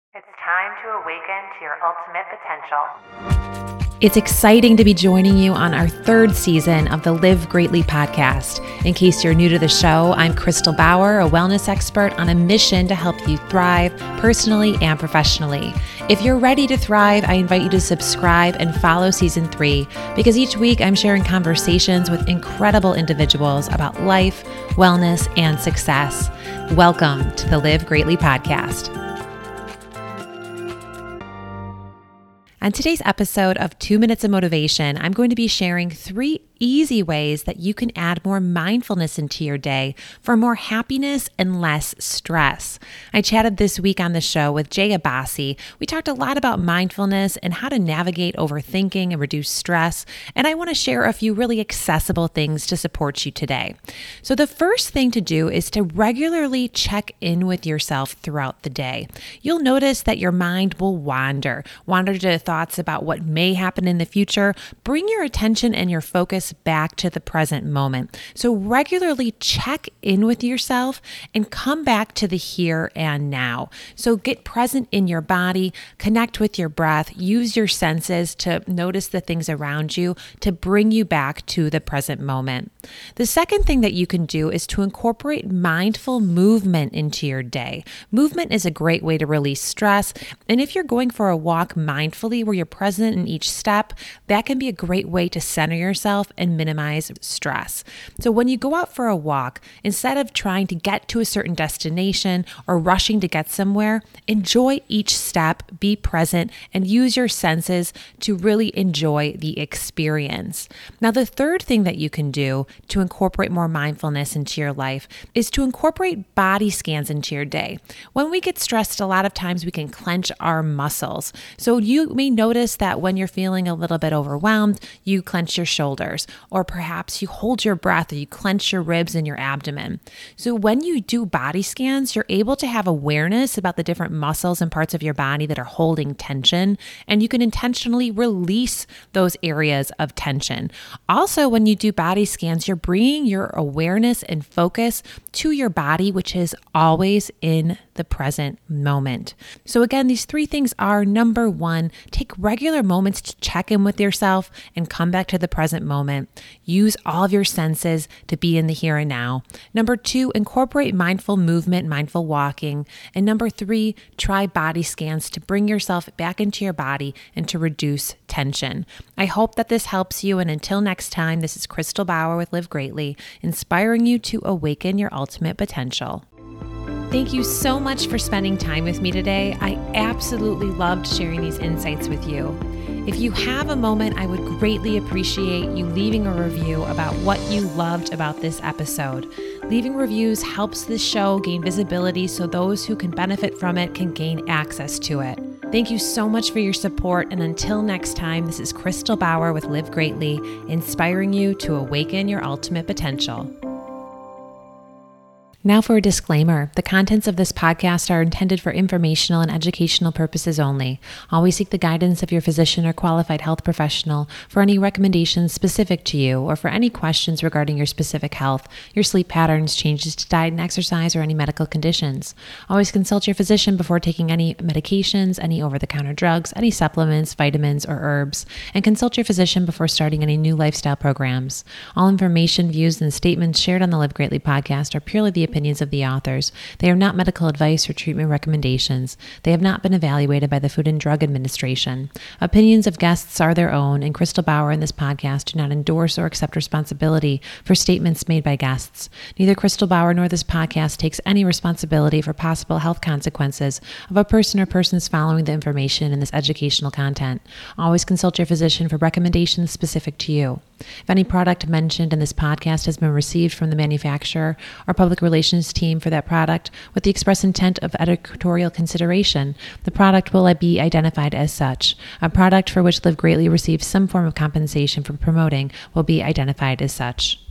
It's time to awaken to your ultimate potential. It's exciting to be joining you on our third season of the Live Greatly podcast. In case you're new to the show, I'm Crystal Bauer, a wellness expert on a mission to help you thrive personally and professionally. If you're ready to thrive, I invite you to subscribe and follow season 3 because each week I'm sharing conversations with incredible individuals about life, wellness, and success. Welcome to the Live Greatly podcast. On today's episode of 2 Minutes of Motivation, I'm going to be sharing 3 easy ways that you can add more mindfulness into your day for more happiness and less stress. I chatted this week on the show with Jay Abbasi. We talked a lot about mindfulness and how to navigate overthinking and reduce stress, and I want to share a few really accessible things to support you today. So the first thing to do is to regularly check in with yourself throughout the day. You'll notice that your mind will wander to thoughts about what may happen in the future. Bring your attention and your focus back to the present moment. So regularly check in with yourself and come back to the here and now. So get present in your body, connect with your breath, use your senses to notice the things around you to bring you back to the present moment. The second thing that you can do is to incorporate mindful movement into your day. Movement is a great way to release stress. And if you're going for a walk mindfully where you're present in each step, that can be a great way to center yourself and minimize stress. So when you go out for a walk, instead of trying to get to a certain destination or rushing to get somewhere, enjoy each step, be present, and use your senses to really enjoy the experience. Now, the third thing that you can do to incorporate more mindfulness into your life is to incorporate body scans into your day. When we get stressed, a lot of times we can clench our muscles. So you may notice that when you're feeling a little bit overwhelmed, you clench your shoulders, or perhaps you hold your breath or you clench your ribs and your abdomen. So when you do body scans, you're able to have awareness about the different muscles and parts of your body that are holding tension, and you can intentionally release those areas of tension. Also, when you do body scans, you're bringing your awareness and focus to your body, which is always in the present moment. So again, these 3 things are: number 1, take regular moments to check in with yourself and come back to the present moment. Use all of your senses to be in the here and now. Number 2, incorporate mindful movement, mindful walking. And number 3, try body scans to bring yourself back into your body and to reduce tension. I hope that this helps you. And until next time, this is Crystal Bauer with Live Greatly, inspiring you to awaken your ultimate potential. Thank you so much for spending time with me today. I absolutely loved sharing these insights with you. If you have a moment, I would greatly appreciate you leaving a review about what you loved about this episode. Leaving reviews helps this show gain visibility so those who can benefit from it can gain access to it. Thank you so much for your support. And until next time, this is Crystal Bauer with Live Greatly, inspiring you to awaken your ultimate potential. Now for a disclaimer. The contents of this podcast are intended for informational and educational purposes only. Always seek the guidance of your physician or qualified health professional for any recommendations specific to you or for any questions regarding your specific health, your sleep patterns, changes to diet and exercise, or any medical conditions. Always consult your physician before taking any medications, any over-the-counter drugs, any supplements, vitamins, or herbs, and consult your physician before starting any new lifestyle programs. All information, views, and statements shared on the Live Greatly podcast are purely the opinions of the authors. They are not medical advice or treatment recommendations. They have not been evaluated by the Food and Drug Administration. Opinions of guests are their own, and Crystal Bauer and this podcast do not endorse or accept responsibility for statements made by guests. Neither Crystal Bauer nor this podcast takes any responsibility for possible health consequences of a person or persons following the information in this educational content. Always consult your physician for recommendations specific to you. If any product mentioned in this podcast has been received from the manufacturer or public relations team for that product with the express intent of editorial consideration, the product will be identified as such. A product for which Live Greatly receives some form of compensation for promoting will be identified as such.